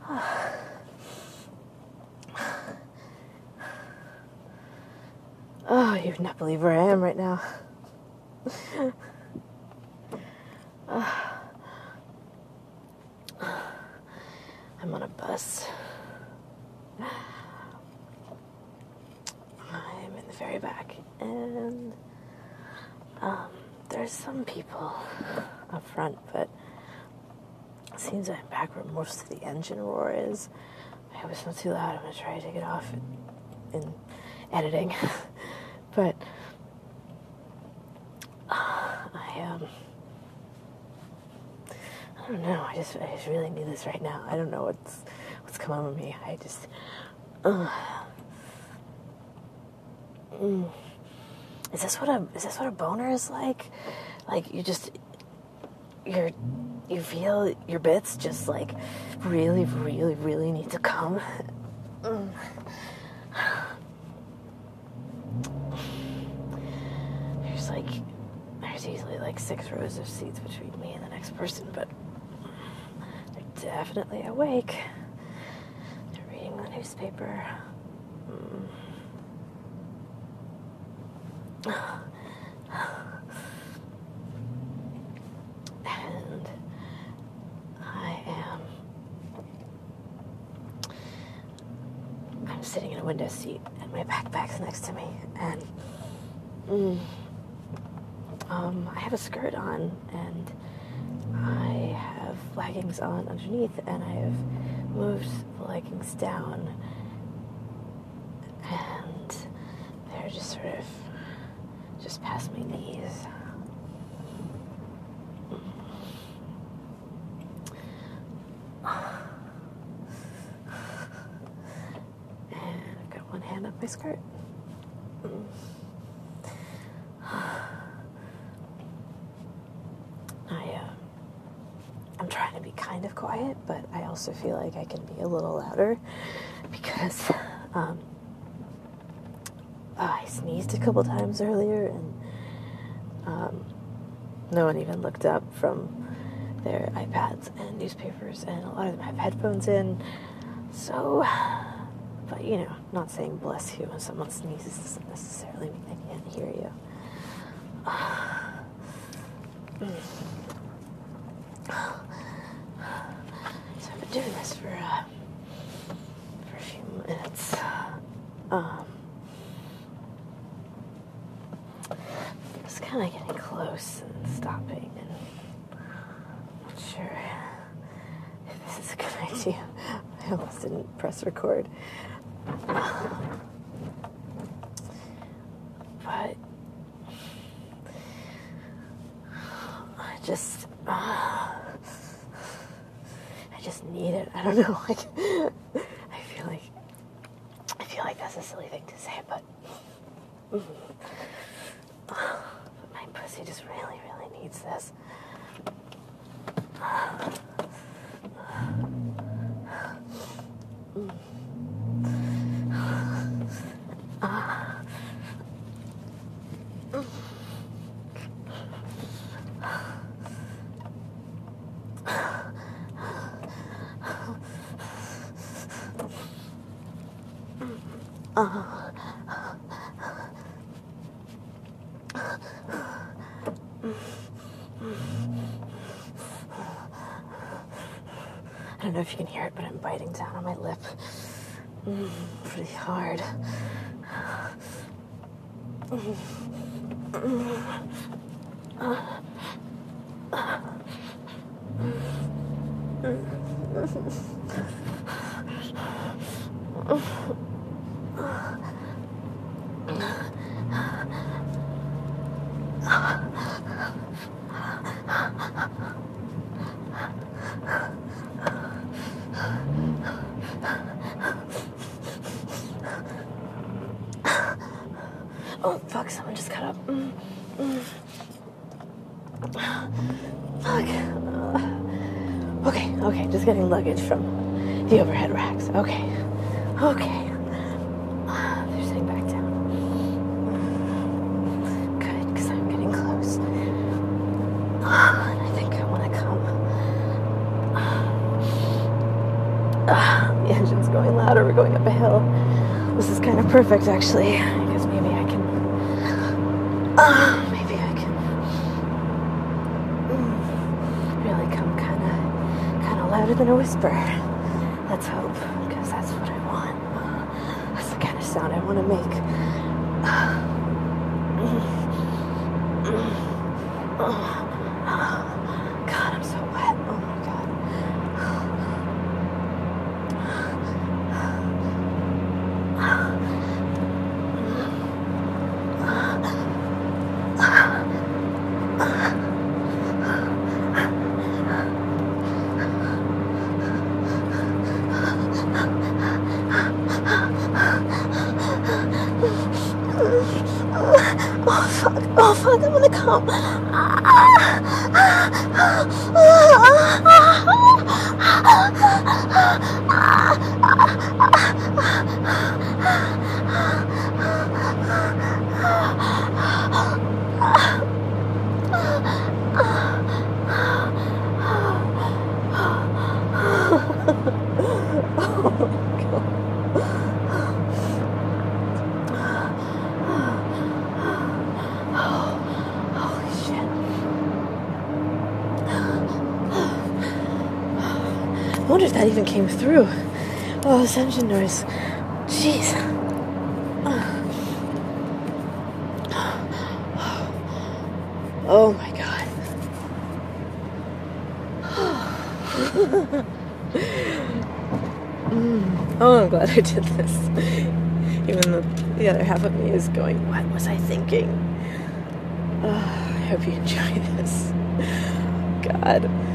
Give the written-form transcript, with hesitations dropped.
Oh, you would not believe where I am right now. I'm on a bus. I'm in the very back, and there's some people up front, but it seems I'm back where most of the engine roar is. I hope it's not too loud. I'm going to try to take it off in editing. But I don't know. I just really need this right now. I don't know what's come over me. I just Is this what a boner is like? Like you feel your bits just like really, really, really need to come. There's usually like 6 rows of seats between me and the next person, but they're definitely awake. They're reading the newspaper. And I'm sitting in a window seat and my backpack's next to me, and I have a skirt on and I have leggings on underneath, and I have moved the leggings down, and they're just sort of just past my knees. And I've got one hand up my skirt. I'm trying to be kind of quiet, but I also feel like I can be a little louder because I sneezed a couple times earlier, and no one even looked up from their iPads and newspapers, and a lot of them have headphones in. So, but you know, not saying bless you when someone sneezes doesn't necessarily mean they can't hear you. So I've been doing this for a few minutes. Just kind of getting close and stopping, and I'm not sure if this is a good idea. I almost didn't press record. But I just need it. I don't know. Like, I feel like that's a silly thing to say, but my pussy just really, really needs this. I don't know if you can hear it, but I'm biting down on my lip pretty hard. Oh, fuck, someone just got up. Fuck. Okay, just getting luggage from the overhead racks. Okay. They're sitting back down. Good, because I'm getting close. And I think I want to come. The engine's going louder. We're going up a hill. This is kind of perfect, actually, because maybe I can really come kind of louder than a whisper. Let's hope, because that's what I want. That's the kind of sound I want to make. God, I'm so wet. Oh my God. Oh fuck, I'm gonna come. I wonder if that even came through. Oh, this engine noise. Jeez. Oh my God. Oh, I'm glad I did this. Even though the other half of me is going, what was I thinking? I hope you enjoy this. God.